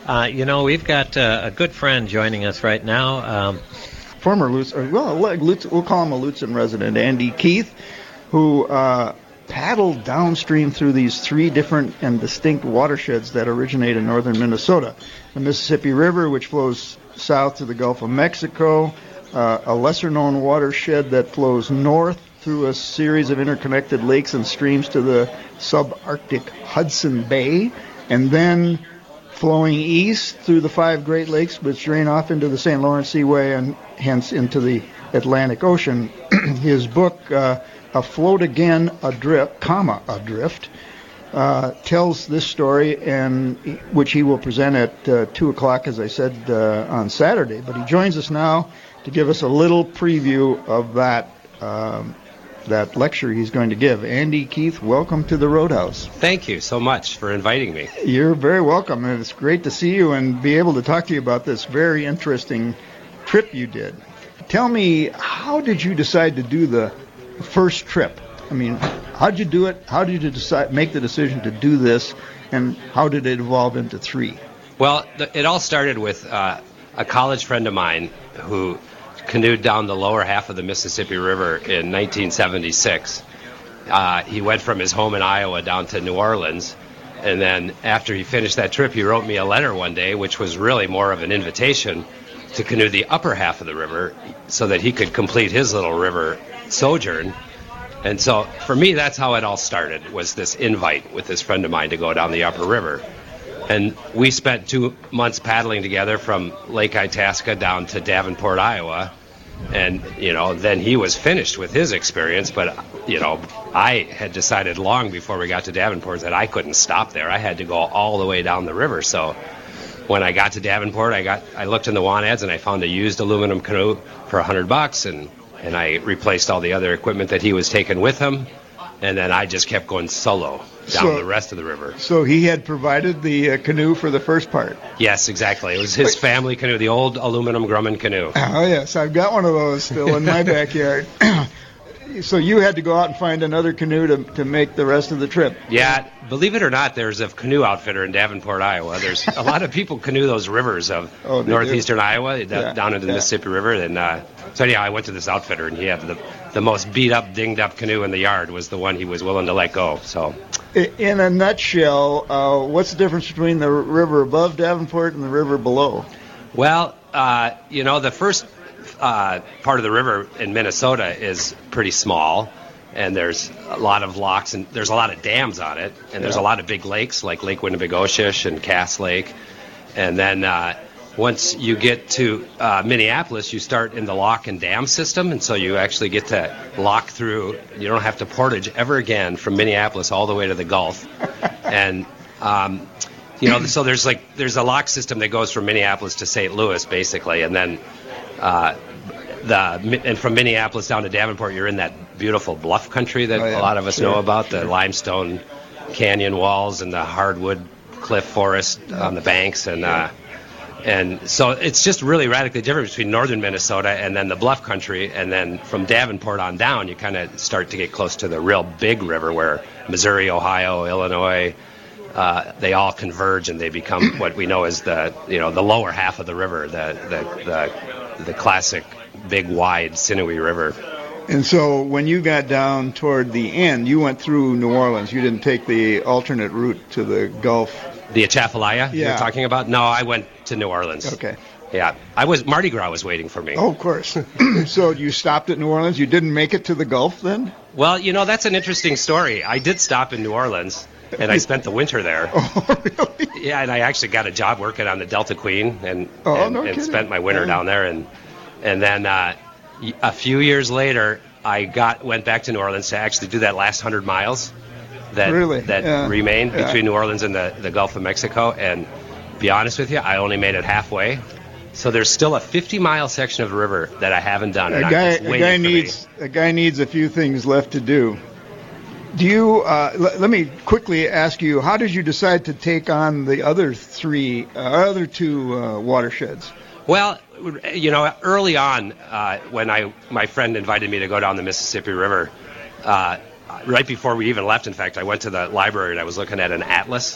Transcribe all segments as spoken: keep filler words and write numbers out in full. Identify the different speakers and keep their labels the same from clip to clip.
Speaker 1: Uh, you know, we've got uh, a good friend joining us right now. Um,
Speaker 2: Former Lutz, or, well, Lutz, we'll call him a Lutzen resident, Andy Keith, who uh, paddled downstream through these three different and distinct watersheds that originate in northern Minnesota. The Mississippi River, which flows south to the Gulf of Mexico, uh, a lesser-known watershed that flows north through a series of interconnected lakes and streams to the subarctic Hudson Bay, and then flowing east through the five Great Lakes, which drain off into the Saint Lawrence Seaway and hence into the Atlantic Ocean. His book, uh, Afloat Again, Adrift, comma, Adrift, uh, tells this story, and which he will present at uh, two o'clock, as I said, uh, on Saturday. But he joins us now to give us a little preview of that um, that lecture he's going to give. Andy Keith, welcome to the Roadhouse.
Speaker 3: Thank you so much for inviting me.
Speaker 2: You're very welcome, and it's great to see you and be able to talk to you about this very interesting trip you did. Tell me, how did you decide to do the first trip? I mean, how did you do it? How did you decide, make the decision to do this, and how did it evolve into three?
Speaker 3: Well, th- it all started with uh, a college friend of mine who canoed down the lower half of the Mississippi River in nineteen seventy-six. Uh, he went from his home in Iowa down to New Orleans, and then after he finished that trip, he wrote me a letter one day, which was really more of an invitation to canoe the upper half of the river so that he could complete his little river sojourn. And so for me, that's how it all started, was this invite with this friend of mine to go down the upper river. And we spent two months paddling together from Lake Itasca down to Davenport, Iowa. And, you know, then he was finished with his experience. But, you know, I had decided long before we got to Davenport that I couldn't stop there. I had to go all the way down the river. So when I got to Davenport, I got I looked in the want ads and I found a used aluminum canoe for a hundred bucks. And, and I replaced all the other equipment that he was taking with him. And then I just kept going solo down
Speaker 2: So-
Speaker 3: the rest of the river.
Speaker 2: So he had provided the uh, canoe for the first part.
Speaker 3: Yes, exactly. It was his family canoe, the old aluminum Grumman canoe.
Speaker 2: Oh, yes, I've got one of those still in my backyard. So you had to go out and find another canoe to, to make the rest of the trip.
Speaker 3: Yeah, believe it or not, there's a canoe outfitter in Davenport, Iowa. There's a lot of people canoe those rivers of
Speaker 2: Oh, they
Speaker 3: northeastern
Speaker 2: do.
Speaker 3: Iowa, d-
Speaker 2: Yeah,
Speaker 3: down into the
Speaker 2: yeah.
Speaker 3: Mississippi River. And uh, so anyhow, I went to this outfitter, and he had the, the most beat-up, dinged-up canoe in the yard was the one he was willing to let go. So
Speaker 2: I- In a nutshell, uh, what's the difference between the river above Davenport and the river below?
Speaker 3: Well, uh, you know, the first uh, part of the river in Minnesota is pretty small, and there's a lot of locks, and there's a lot of dams on it, and there's
Speaker 2: Yeah.
Speaker 3: a lot of big lakes like Lake Winnebagoshish and Cass Lake. And then uh, once you get to uh, Minneapolis, you start in the lock and dam system, and so you actually get to lock through. You don't have to portage ever again from Minneapolis all the way to the Gulf. and um, you know, so there's like there's a lock system that goes from Minneapolis to Saint Louis, basically, and then uh, the and from Minneapolis down to Davenport, you're in that beautiful bluff country that
Speaker 2: Oh, yeah,
Speaker 3: a lot of us
Speaker 2: sure,
Speaker 3: know about, the
Speaker 2: sure.
Speaker 3: limestone canyon walls and the hardwood cliff forest on the banks, and uh, and so it's just really radically different between northern Minnesota and then the bluff country, and then from Davenport on down, you kind of start to get close to the real big river where Missouri, Ohio, Illinois, uh, they all converge and they become what we know as the you know the lower half of the river, the the the, the classic big wide sinewy river.
Speaker 2: And so when you got down toward the end, you went through New Orleans. You didn't take the alternate route to the Gulf.
Speaker 3: The Atchafalaya
Speaker 2: Yeah.
Speaker 3: you're talking about? No, I went to New Orleans.
Speaker 2: Okay.
Speaker 3: Yeah, I was Mardi Gras was waiting for me.
Speaker 2: Oh, of course. So you stopped at New Orleans. You didn't make it to the Gulf then?
Speaker 3: Well, you know, that's an interesting story. I did stop in New Orleans, and I spent the winter there.
Speaker 2: Oh, really?
Speaker 3: Yeah, and I actually got a job working on the Delta Queen, and
Speaker 2: Oh,
Speaker 3: and,
Speaker 2: no
Speaker 3: and
Speaker 2: kidding.
Speaker 3: spent my winter
Speaker 2: Yeah.
Speaker 3: down there. And and then uh, y- a few years later, I got went back to New Orleans to actually do that last hundred miles that
Speaker 2: Really?
Speaker 3: that
Speaker 2: Yeah.
Speaker 3: remained
Speaker 2: Yeah.
Speaker 3: between New Orleans and the, the Gulf of Mexico. And be honest with you, I only made it halfway. So there's still a fifty-mile section of the river that I haven't done.
Speaker 2: A
Speaker 3: and I-
Speaker 2: guy,
Speaker 3: it's
Speaker 2: a
Speaker 3: waiting
Speaker 2: guy
Speaker 3: for me.
Speaker 2: needs a guy needs a few things left to do. Do you? Uh, l- let me quickly ask you: how did you decide to take on the other three, uh, other two uh, watersheds?
Speaker 3: Well, you know, early on, uh, when I my friend invited me to go down the Mississippi River, uh, right before we even left, in fact, I went to the library and I was looking at an atlas,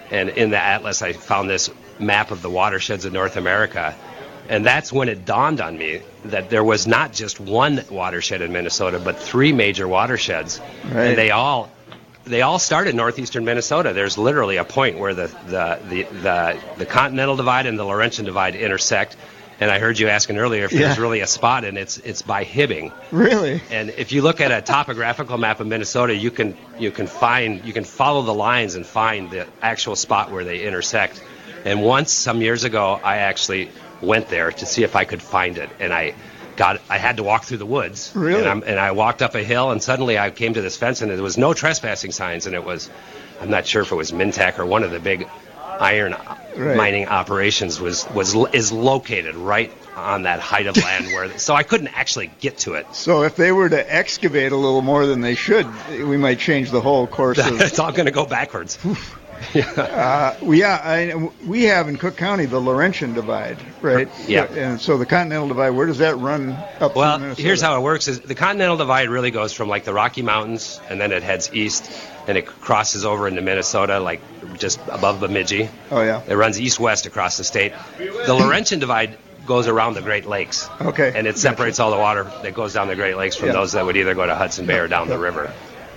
Speaker 3: and in the atlas I found this map of the watersheds of North America. And that's when it dawned on me that there was not just one watershed in Minnesota, but three major watersheds.
Speaker 2: Right.
Speaker 3: And they all they all start in northeastern Minnesota. There's literally a point where the the, the, the, the Continental Divide and the Laurentian Divide intersect. And I heard you asking earlier if
Speaker 2: Yeah.
Speaker 3: there's really a spot, and it's it's by Hibbing.
Speaker 2: Really?
Speaker 3: And if you look at a topographical map of Minnesota, you can you can find you can follow the lines and find the actual spot where they intersect. And once some years ago, I actually went there to see if I could find it, and I got I had to walk through the woods.
Speaker 2: Really?
Speaker 3: And, I'm, and I walked up a hill, and suddenly I came to this fence, and there was no trespassing signs, and it was I'm not sure if it was Mintac or one of the big iron
Speaker 2: Right.
Speaker 3: mining operations was was is located right on that height of land where so I couldn't actually get to it.
Speaker 2: So if they were to excavate a little more than they should, we might change the whole course of.
Speaker 3: It's all going to go backwards. Yeah.
Speaker 2: Uh, well, yeah, I, we have in Cook County the Laurentian Divide, right?
Speaker 3: Yeah.
Speaker 2: And so the Continental Divide, where does that run up
Speaker 3: Well,
Speaker 2: through Minnesota?
Speaker 3: here's how it works: is the Continental Divide really goes from like the Rocky Mountains, and then it heads east, and it crosses over into Minnesota, like just above Bemidji.
Speaker 2: Oh, yeah.
Speaker 3: It runs east-west across the state. The Laurentian Divide goes around the Great Lakes.
Speaker 2: Okay.
Speaker 3: And it separates all the water that goes down the Great Lakes from
Speaker 2: Yeah.
Speaker 3: those that would either go to Hudson Bay or down the river.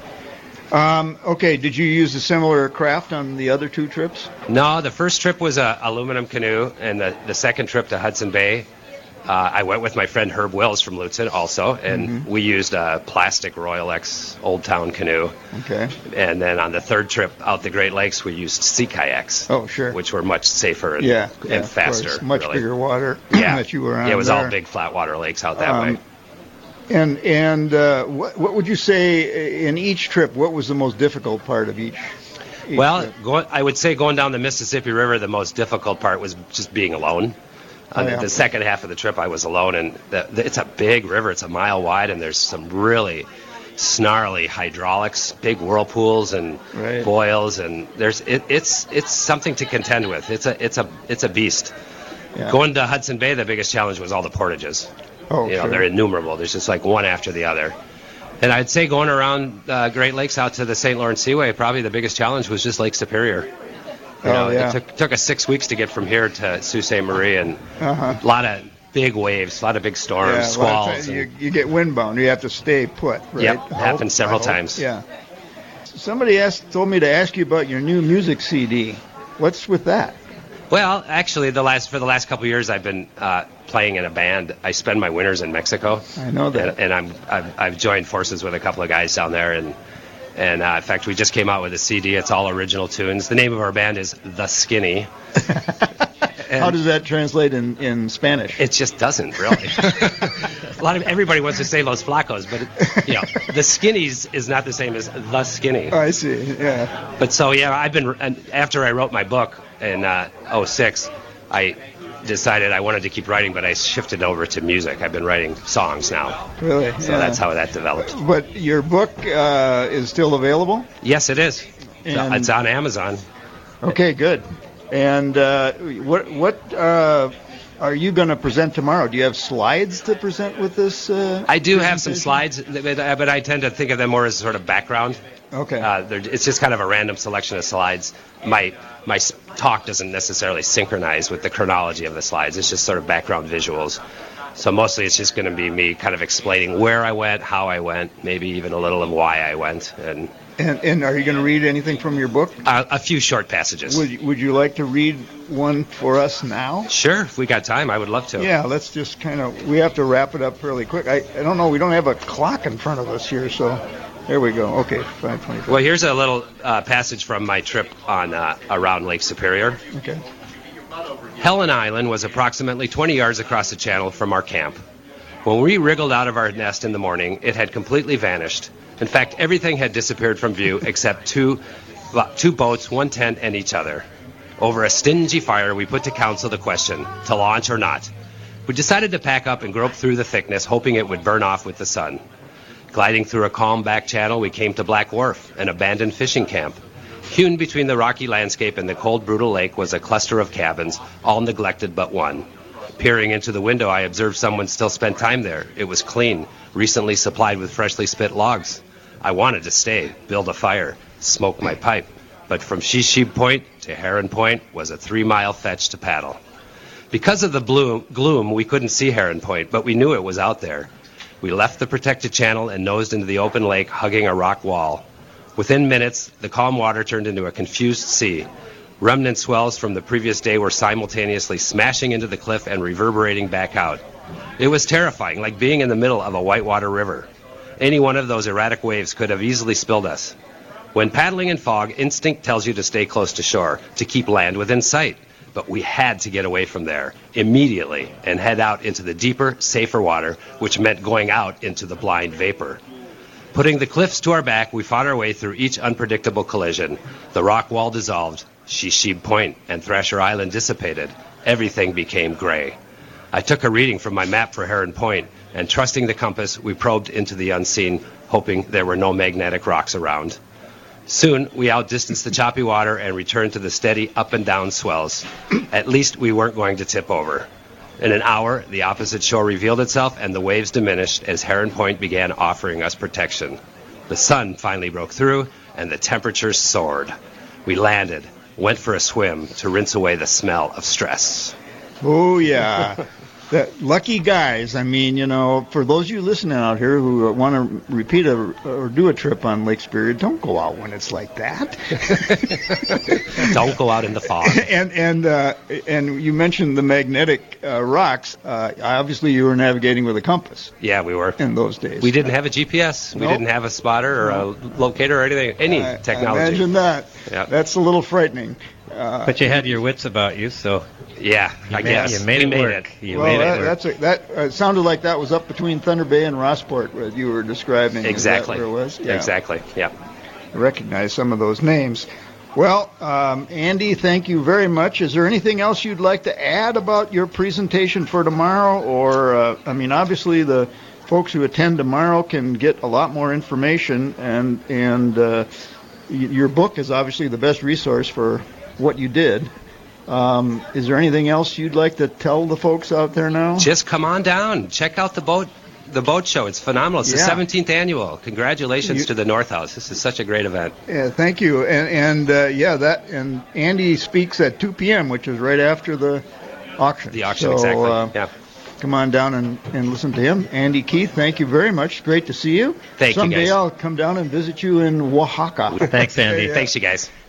Speaker 2: Um, okay, did you use a similar craft on the other two trips?
Speaker 3: No, the first trip was a aluminum canoe, and the, the second trip to Hudson Bay, uh, I went with my friend Herb Wills from Lutzen also, and
Speaker 2: Mm-hmm.
Speaker 3: we used a plastic Royal X Old Town canoe.
Speaker 2: Okay.
Speaker 3: And then on the third trip out the Great Lakes, we used sea kayaks.
Speaker 2: Oh, sure.
Speaker 3: Which were much safer and,
Speaker 2: Yeah,
Speaker 3: and
Speaker 2: yeah, of
Speaker 3: faster.
Speaker 2: course. Much
Speaker 3: really.
Speaker 2: bigger water
Speaker 3: Yeah.
Speaker 2: that you were on
Speaker 3: Yeah, it was
Speaker 2: there.
Speaker 3: all big flat water lakes out that
Speaker 2: Um,
Speaker 3: way.
Speaker 2: And and uh, what what would you say in each trip? What was the most difficult part of each? each
Speaker 3: Well,
Speaker 2: trip?
Speaker 3: go, I would say going down the Mississippi River, the most difficult part was just being alone.
Speaker 2: Oh,
Speaker 3: On the-
Speaker 2: yeah.
Speaker 3: the second half of the trip, I was alone, and the, the, it's a big river. It's a mile wide, and there's some really snarly hydraulics, big whirlpools and
Speaker 2: Right.
Speaker 3: boils, and there's it, it's it's something to contend with. It's a it's a it's a beast.
Speaker 2: Yeah.
Speaker 3: Going to Hudson Bay, the biggest challenge was all the portages.
Speaker 2: Oh,
Speaker 3: you know,
Speaker 2: sure.
Speaker 3: they're innumerable. There's just like one after the other. And I'd say going around uh, Great Lakes out to the Saint Lawrence Seaway, probably the biggest challenge was just Lake Superior. You
Speaker 2: Oh,
Speaker 3: know,
Speaker 2: yeah.
Speaker 3: it took took us six weeks to get from here to Sault Ste. Marie, and
Speaker 2: Uh-huh.
Speaker 3: a lot of big waves, a lot of big storms,
Speaker 2: Yeah, a lot of
Speaker 3: squalls.
Speaker 2: times
Speaker 3: and-
Speaker 2: you, you get windbound. You have to stay put, right?
Speaker 3: Yep,
Speaker 2: I hope-
Speaker 3: happened several
Speaker 2: I hope.
Speaker 3: times.
Speaker 2: Yeah. Somebody asked, told me to ask you about your new music C D. What's with that?
Speaker 3: Well, actually, the last for the last couple of years, I've been uh, playing in a band. I spend my winters in Mexico.
Speaker 2: I know that.
Speaker 3: And, and I'm I've, I've joined forces with a couple of guys down there, and and uh, in fact, we just came out with a C D. It's all original tunes. The name of our band is The Skinny. And
Speaker 2: How does that translate in, in Spanish?
Speaker 3: It just doesn't really. A lot of everybody wants to say Los Flacos, but it, you know, the Skinnies is not the same as The Skinny.
Speaker 2: I see. Yeah.
Speaker 3: But so yeah, I've been and after I wrote my book in uh, oh six, I decided I wanted to keep writing, but I shifted over to music. I've been writing songs now,
Speaker 2: Really.
Speaker 3: so
Speaker 2: yeah.
Speaker 3: that's how that developed.
Speaker 2: But your book uh, is still available?
Speaker 3: Yes, it is.
Speaker 2: And-
Speaker 3: It's on Amazon.
Speaker 2: Okay, good. And uh, what what uh, are you going to present tomorrow? Do you have slides to present with this? Uh,
Speaker 3: I do have some
Speaker 2: presentation?
Speaker 3: slides, but but I tend to think of them more as sort of background.
Speaker 2: Okay.
Speaker 3: Uh, they're- it's just kind of a random selection of slides. My my s- talk doesn't necessarily synchronize with the chronology of the slides. It's just sort of background visuals. So mostly it's just going to be me kind of explaining where I went, how I went, maybe even a little of why I went, and
Speaker 2: And, and are you going to read anything from your book?
Speaker 3: uh, a few short passages.
Speaker 2: Would you, would you like to read one for us now?
Speaker 3: Sure, if we got time, I would love to.
Speaker 2: Yeah, let's just kind of, we have to wrap it up fairly quick. I, I don't know, we don't have a clock in front of us here, so there we go. Okay, five twenty-five.
Speaker 3: Well, here's a little uh, passage from my trip on uh, around Lake Superior.
Speaker 2: Okay.
Speaker 3: Helen Island was approximately twenty yards across the channel from our camp. When we wriggled out of our nest in the morning, it had completely vanished. In fact, everything had disappeared from view except two, well, two boats, one tent, and each other. Over a stingy fire, we put to council the question, to launch or not. We decided to pack up and grope through the thickness, hoping it would burn off with the sun. Gliding through a calm back channel, we came to Black Wharf, an abandoned fishing camp. Hewn between the rocky landscape and the cold, brutal lake was a cluster of cabins, all neglected but one. Peering into the window, I observed someone still spent time there. It was clean, recently supplied with freshly spit logs. I wanted to stay, build a fire, smoke my pipe, but from Shishib Point to Heron Point was a three-mile fetch to paddle. Because of the bloom, gloom, we couldn't see Heron Point, but we knew it was out there. We left the protected channel and nosed into the open lake, hugging a rock wall. Within minutes, the calm water turned into a confused sea. Remnant swells from the previous day were simultaneously smashing into the cliff and reverberating back out. It was terrifying, like being in the middle of a whitewater river. Any one of those erratic waves could have easily spilled us. When paddling in fog, instinct tells you to stay close to shore, to keep land within sight. But we had to get away from there immediately and head out into the deeper, safer water, which meant going out into the blind vapor. Putting the cliffs to our back, we fought our way through each unpredictable collision. The rock wall dissolved, Shishib Point and Thrasher Island dissipated. Everything became gray. I took a reading from my map for Heron Point, and trusting the compass, we probed into the unseen, hoping there were no magnetic rocks around. Soon, we outdistanced the choppy water and returned to the steady up and down swells. At least we weren't going to tip over. In an hour, the opposite shore revealed itself and the waves diminished as Heron Point began offering us protection. The sun finally broke through and the temperatures soared. We landed, went for a swim to rinse away the smell of stress.
Speaker 2: Oh, yeah. That lucky guys. I mean, you know, for those of you listening out here who want to repeat a, or do a trip on Lake Superior, don't go out when it's like that.
Speaker 3: Don't go out in the fog.
Speaker 2: And and uh, and you mentioned the magnetic uh, rocks. Uh, obviously, you were navigating with a compass.
Speaker 3: Yeah, we were.
Speaker 2: In those days.
Speaker 3: We didn't have a G P S. We
Speaker 2: Nope.
Speaker 3: didn't have a spotter or a locator or anything, any
Speaker 2: I,
Speaker 3: technology.
Speaker 2: I imagine that.
Speaker 3: Yeah.
Speaker 2: That's a little frightening. Uh,
Speaker 1: But you had your wits about you, so
Speaker 3: Yeah, I
Speaker 1: you
Speaker 3: guess.
Speaker 1: made, you made
Speaker 3: we
Speaker 1: it
Speaker 3: made
Speaker 1: work.
Speaker 3: it.
Speaker 1: You
Speaker 2: well,
Speaker 1: made it
Speaker 2: that,
Speaker 1: work.
Speaker 2: that's a, that uh, sounded like that was up between Thunder Bay and Rossport, what you were describing. Is that
Speaker 3: Exactly.
Speaker 2: where it was? Yeah.
Speaker 3: Exactly, yeah.
Speaker 2: I recognize some of those names. Well, um, Andy, thank you very much. Is there anything else you'd like to add about your presentation for tomorrow? Or, uh, I mean, obviously the folks who attend tomorrow can get a lot more information, and and uh, y- your book is obviously the best resource for what you did. Um, is there anything else you'd like to tell the folks out there now?
Speaker 3: Just come on down. Check out the boat the boat show. It's phenomenal. It's
Speaker 2: Yeah.
Speaker 3: the seventeenth annual. Congratulations
Speaker 2: You-
Speaker 3: to the North House. This is such a great event.
Speaker 2: Yeah, thank you. And, and uh, yeah, that and Andy speaks at two p.m., which is right after the auction.
Speaker 3: The auction,
Speaker 2: so,
Speaker 3: exactly.
Speaker 2: Uh,
Speaker 3: yeah.
Speaker 2: Come on down and, and listen to him. Andy Keith, thank you very much. Great to see you.
Speaker 3: Thank you,
Speaker 2: Someday
Speaker 3: guys.
Speaker 2: I'll come down and visit you in Oaxaca.
Speaker 1: Thanks, Andy.
Speaker 2: Yeah.
Speaker 3: Thanks, you guys.